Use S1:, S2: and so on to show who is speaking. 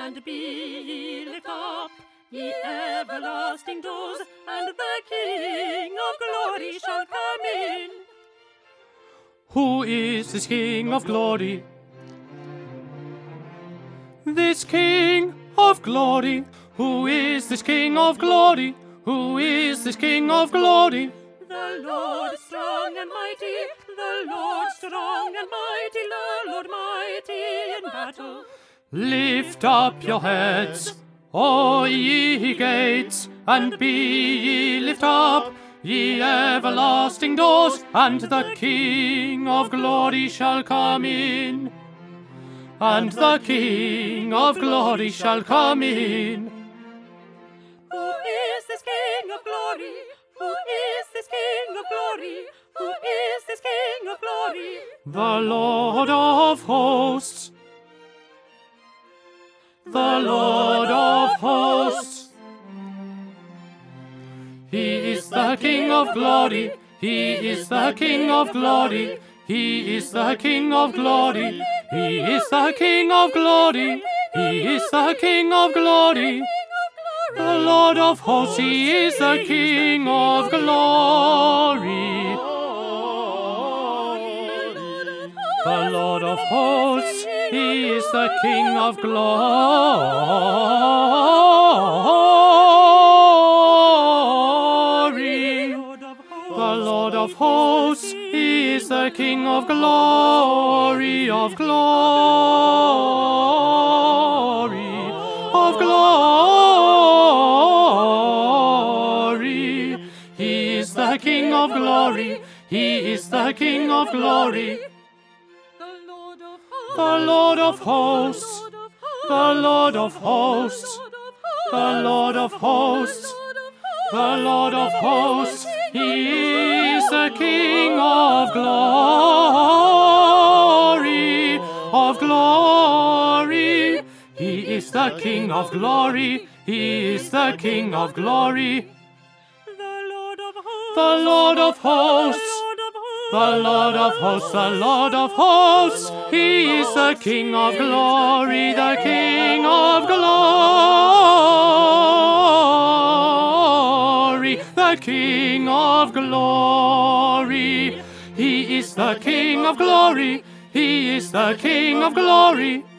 S1: and be ye lift up, ye everlasting doors, and the King of glory shall come in.
S2: Who is this King of glory? This King of glory. Who is this King of glory? Who is this King of glory?
S1: The Lord strong and mighty, the Lord strong and mighty, the Lord mighty in battle.
S2: Lift up your heads, O ye gates, and be ye lift up, ye everlasting doors, and the King of glory shall come in. And the King of glory shall come in.
S1: Who is this King of glory? Who is this King of glory? Who is this King of glory?
S2: The Lord of hosts. The Lord of hosts. He is the King of glory. He is the King of glory. He is the King of glory. He is the King of glory. He is the King of glory. The Lord of hosts, he is the King of glory. The Lord of hosts, he is the King of glory. The Lord of hosts, he is the King of glory, of glory, of glory. He is the King of glory. He is the King of glory. The Lord of hosts. The Lord of hosts. The Lord of hosts. The Lord of hosts. He is the King of glory, of glory. He is the King of glory. He is the King of glory.
S1: The Lord of hosts.
S2: The Lord of hosts. The Lord of hosts. The Lord of hosts. He is the King of glory. The King of glory. The King of glory. He is the King of glory. He is the King of glory.